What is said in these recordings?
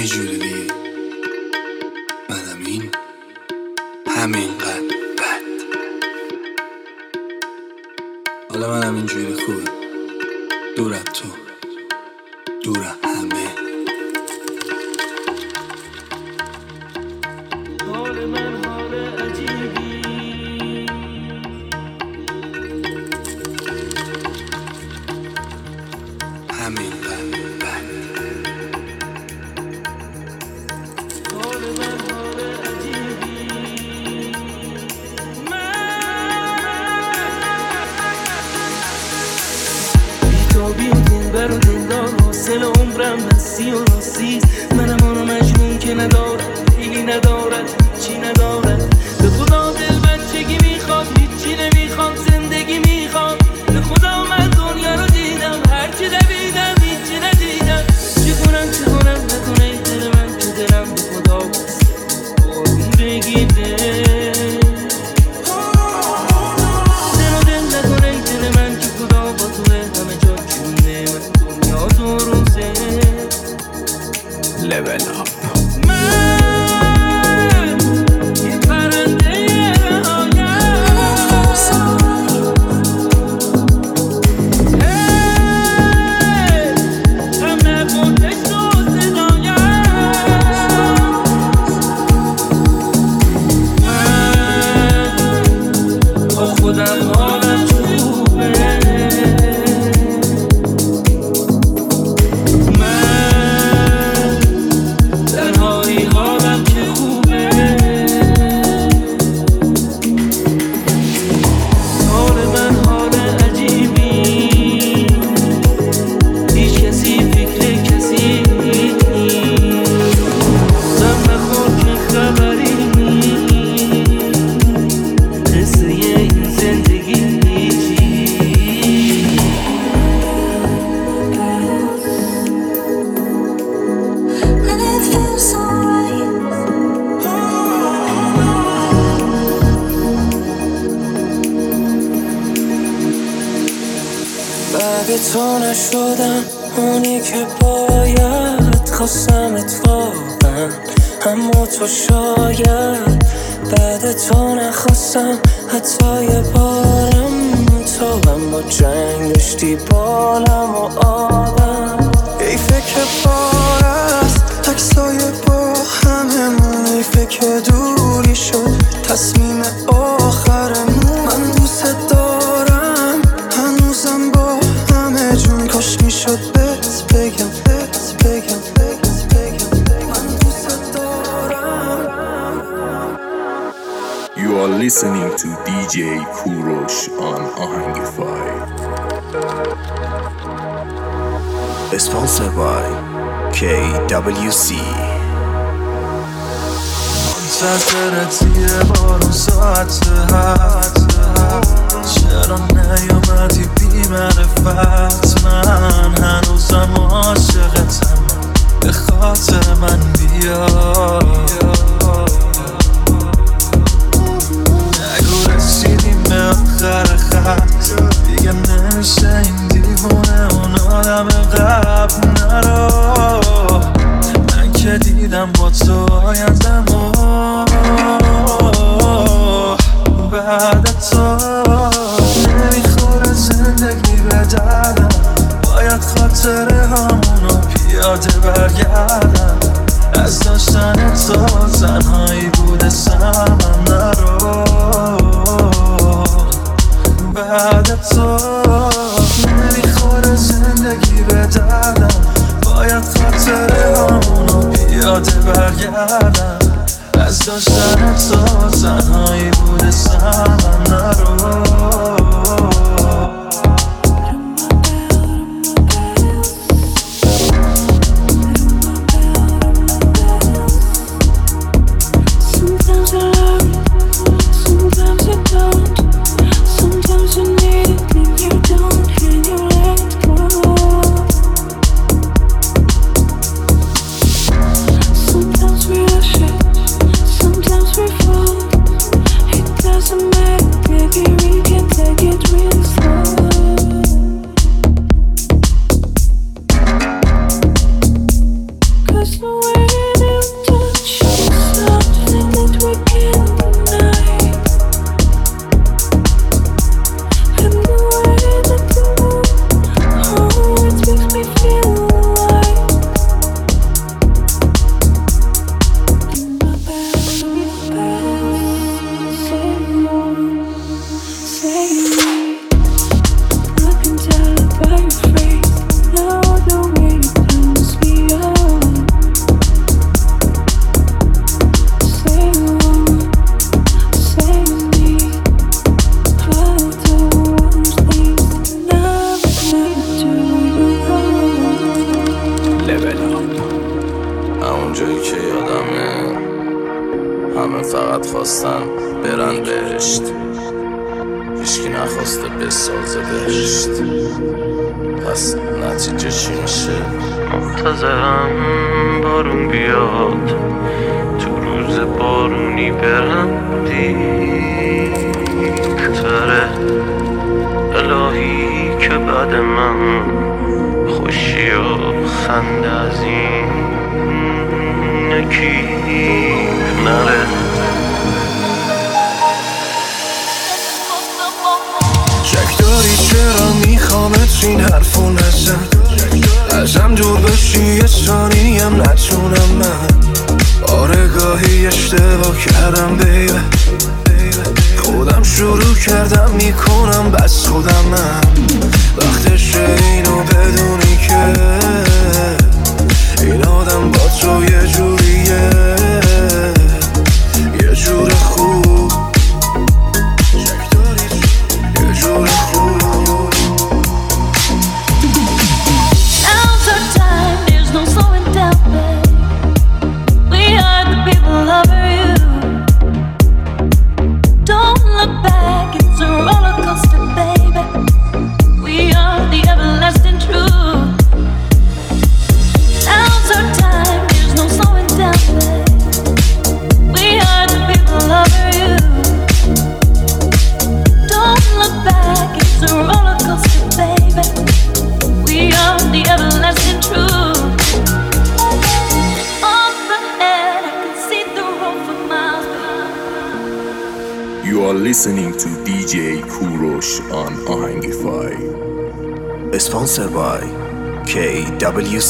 جوری دیگه. منم این همینقدر بد. حالا منم اینجوری خوبه. دورم تو، دورم همه. حال من حال عجیبی، همینقدر بد. حال من حال عجیبی. بیتابی و دلبر و دلدار، حاصل عمرم مستی و راستی. منم آنو مجنون که ندارد دیلی ندارد هیچی ندارد. به خدا دل بچگی میخواد، هیچی نمیخواد، زندگی میخواد. به خدا من دنیا رو دیدم، هرچی دویدم هیچی ندیدم. چه کنم نکنه ای دل من که دلم به خدا بسته آروم بگیره. دل نکنه ای دل من که خدا با توه همه جا جونه من دنیا دو روزه. Level up. بعد تو نشدم اونی که باید، خواستم اتفاقا اما تو شاید. بعد تو نخواستم حتی یه بارم، تو هم با جنگ داشتی بالم و آبم. حیفه که بار است عکسای با هممون، حیفه که دوری شد تصمیم آخرمون. من دوست دارم هنوزم با همه جون، کاش میشد بهت بگم من دوست دارم. You are listening to DJ Kurosh on Ahangify. Sponsored by KWC. منتظرت یه بار و ساعت هفت، چرا نیومدی بی معرفت؟ من هنوزم عاشقتم، به خاطر من بیا. نگو رسیدیم به آخر خط، دیگه نمیشه این دیوونه اون آدم قبل. نرو من که دیدم با تو آیندمو، بعد تو نمیخوره زندگی به دردم. باید خاطره همونو پیاده برگردم. از داشتن تو تنهایی بوده سرم. نرو بعد تو نمیخوره زندگی به دردم. باید خاطره همونو پیاده برگردم. از داشتن تو تنهایی بوده سرم. نرو Sometimes we fall, it doesn't matter, baby, we can take یادمه همه فقط خواستن برن بهشت، هیچکی نخواسته بسازه بهشت. پس نتیجه چی میشه؟ منتظرم بارون بیاد، تو روز بارونی برم دیرتره. الهی که بعد من خوشی و خنده از این نکی نره. شک داری چرا میخوامت این حرفو نزن، ازم دور بشی یه ثانیم نتونم من. آره گاهی اشتباه کردم بیبه، خودم شروع کردم میکنم بس خودم من. وقتشه اینو بدونی که این آدم با تو یه جوریه، یه جور خوب، شک داری یه جور خوب. Now's our time, there's no slowing down, babe. We are the people over you. Don't look back, it's a roller coaster, baby. We are the everlasting truth. Now's our time, there's no slowing down, babe. We are the people over you. Don't look back, it's a roller coaster, baby. We are the everlasting truth. Up ahead, I can see the road for miles. You are listening to DJ Kurosh on Ahangify. Sponsored by KWC.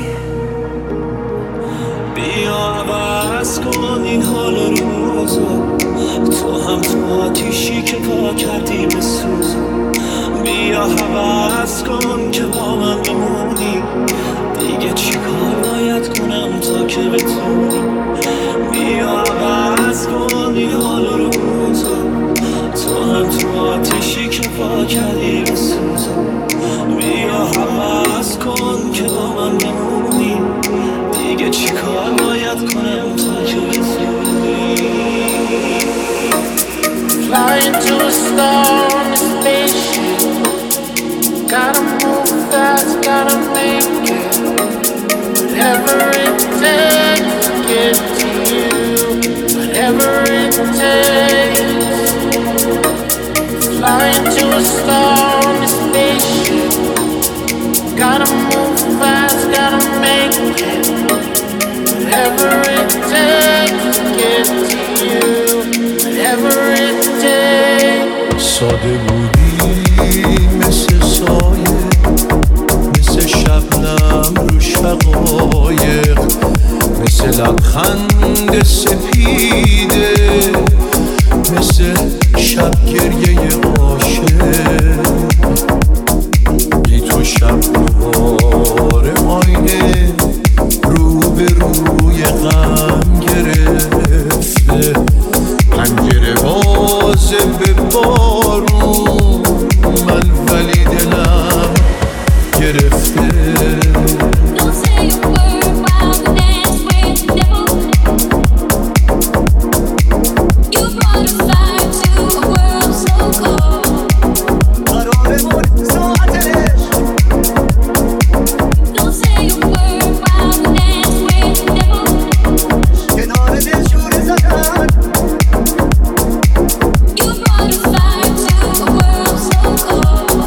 بیا عوض کن این حال روزو، تو هم تو آتیشی که پا کردی بسوز. بیا عوض کن که با من بمونی، دیگه چی کار باید کنم تا که بتونی. بیا عوض کن این حال روزو، تو هم تو آتیشی که پا کردی بسوز. بیا عوض کن که با من بمونی، دیگه چی کار باید کنم تا که بتونی. Flying to a star on a spaceship. Gotta move fast, gotta make it. Whatever it takes to get to you. Whatever it takes. Flying to a star on a spaceship. Gotta move fast, gotta make it. Whatever it takes to get to you. Whatever it takes. ساده بودی مثل سایه، مثل شبنم رو شقایق، مثل لبخند سپیده، مثل شب گریه عاشق. بی تو شب دوباره آینه رو به روی غم گرفته، پنجره بازه به بارون من، ولی دلم گرفته. Don't say a word while we dance with the devil. You brought a fire to a world so cold. Don't say a word while we dance with the devil. You brought a fire to a world so cold.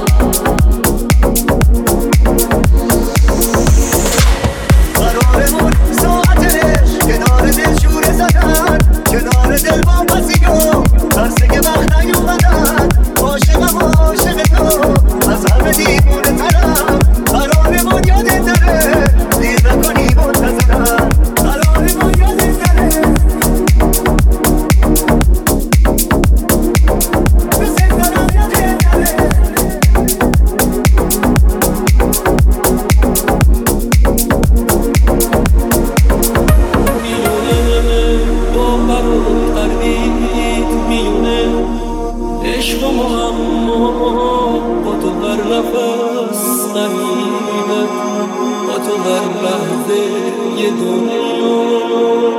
عشق و معما با تو هر نفس غریبه، با تو هر لحظه یه دنیا.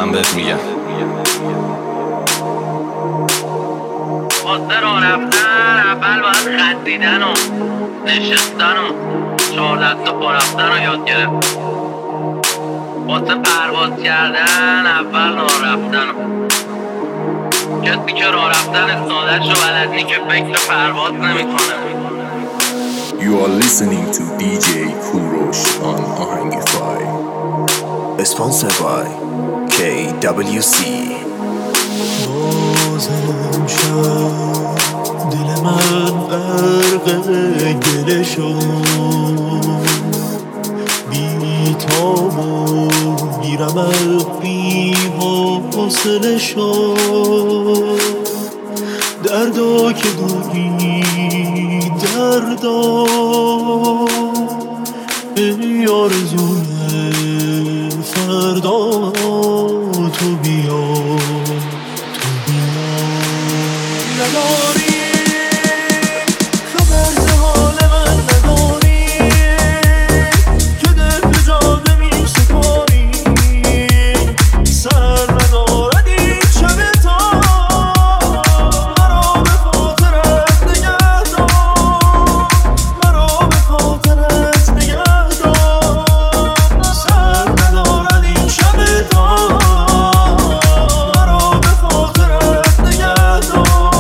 من بهت میگم. واسه راه رفتن اول باید خط دیدن و نشستن و 14 تا پا رفتن رو یاد گرفت. واسه پرواز کردن اول راه رفتن و کسی که راه رفتن ساده‌ش رو بلد نی که فکر پرواز نمی‌کنه. You are listening to DJ Kurosh on Ahangify. Sponsored by KWC. بازم شد دل من غرق گله شد، بی تاب و بی رمق بی حاصله شد. دردا که دوری دردا ای آرزوی فردا تو بیا نداری خبر ز حال من نداری که دل به جاده می سپاری. سر ندارد این شب تا مرا به خاطرت نگه دار، مرا به خاطرت نگه دار. سر ندارد این شب تا مرا به خاطرت نگه دار.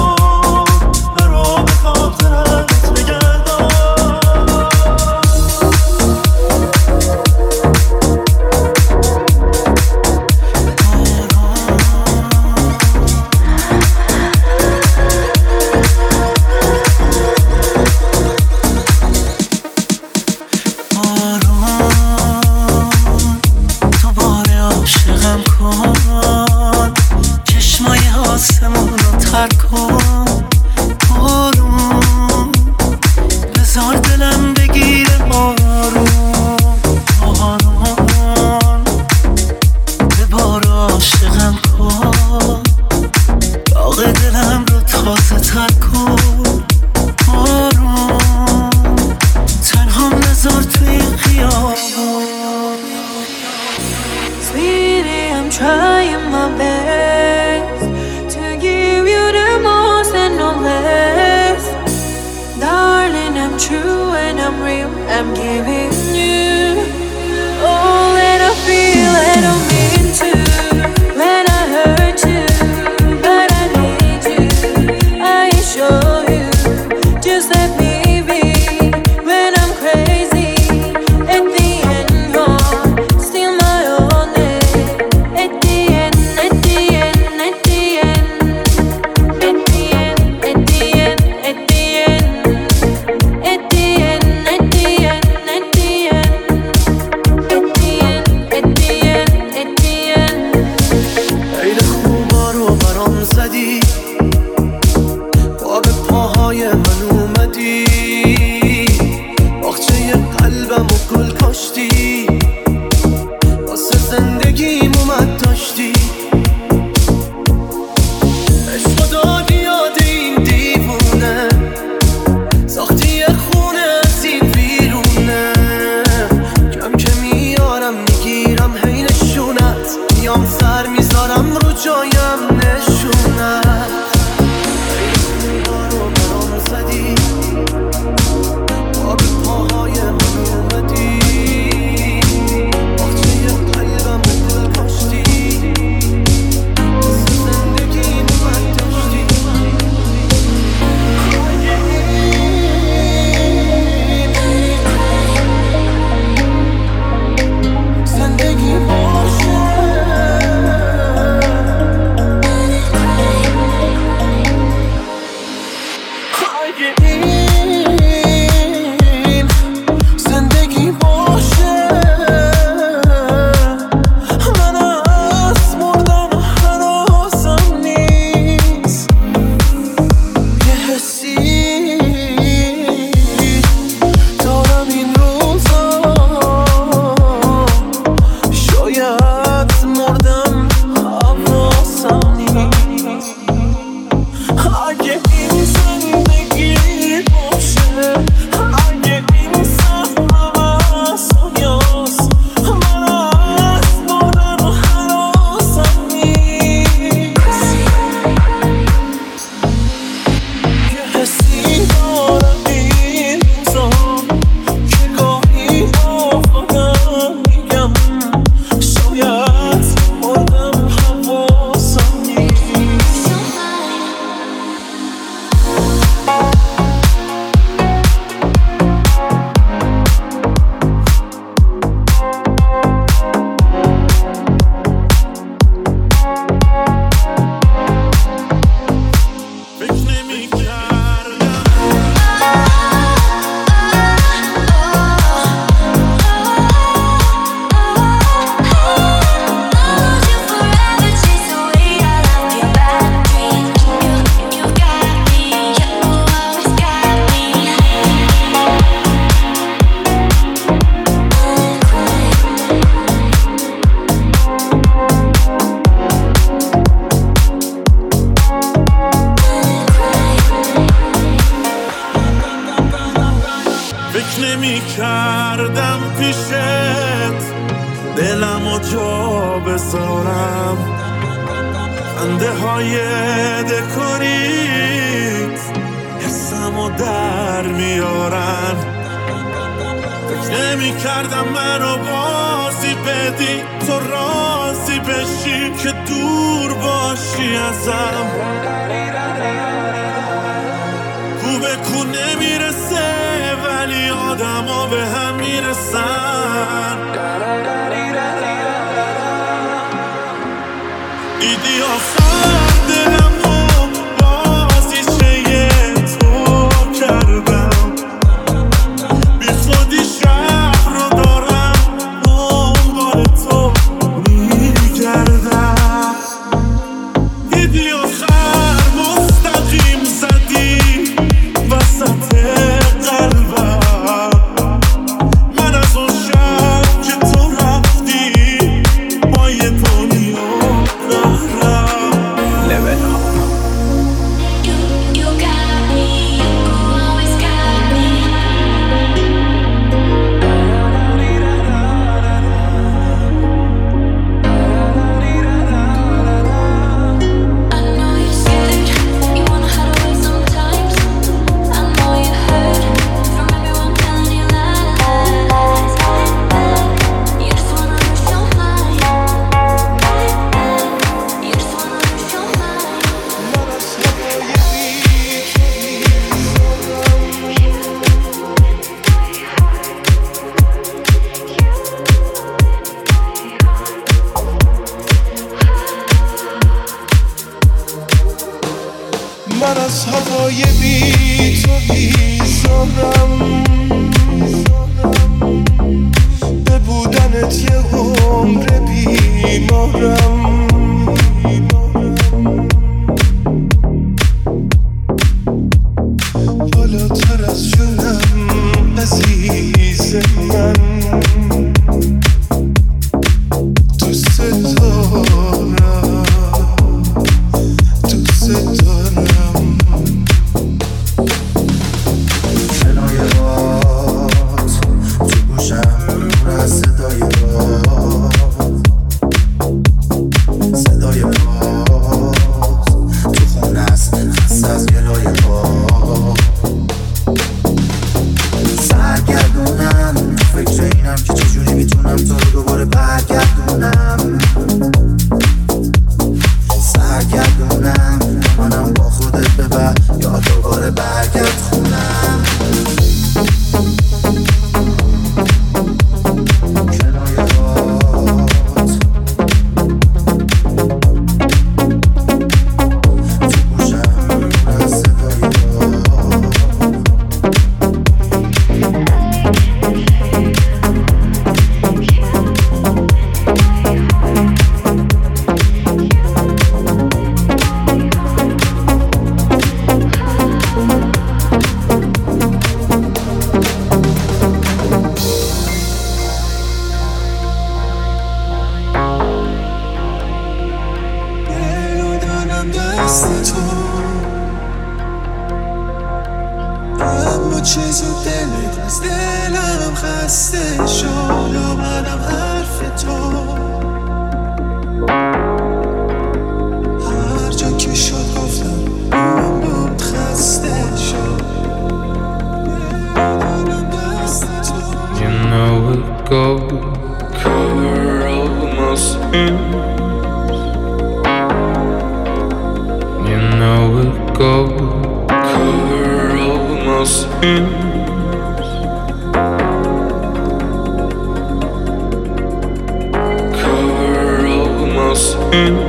پیشت دلمو جا بذارم، خنده های دکوریت حسمو در میارن. فکر نمی کردم منو بازی بدی، تو راضی بشی که دور باشی ازم. کو به کو نمیرسه ولی آدم ها به هم میرسن. دیدی آخر دلمو بازیچه تو کردم، بی خودی شهر رو دارم دنبال تو میگردم. دیدی آخر مستقیم زدی وسط قلبم، من از اون شب که تو رفتی با یه دنیا رفتم. Level up. You got me, you always got me. I know you're scared, you wanna hide away sometimes. I know you hurt from everyone telling you lies. You just wanna lose your mind. You just wanna lose your mind. من از هوای بی تو بیزارم، به بودنت یه عمر بیمارم. بالاتر از جونم عزیز من، دوست دارم، دوست دارم. صدای باد تو گوشم پر از صدای باد، صدای باد تو خونه است خسته از گلای باد. سرگردونم فکر اینم که چجوری میتونم تو رو دوباره برگردونم. سرگردونم منم با خودت ببر یا دوباره برگرد خونم. کنای باد تو گوشم پر از صدای باد. دلو دارم دست تو، اما چیزو دلت از دلم خسته شد. آمدم حرف تو هر جا که شد گفتم من بود خسته شد. دلو دارم دست تو. You know it go cover all my sins. You know it go cover all my sins. Cover all my sins.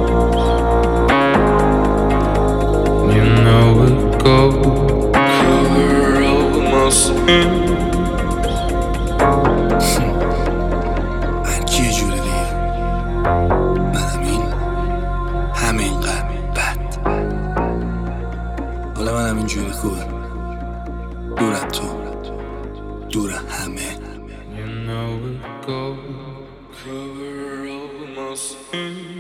You know it go cover all my sins. من کی جوره دیگه، منم این همین بد. حالا منم این جوری خوبه، دور از تو، دور همه. You know it go cover all my sins.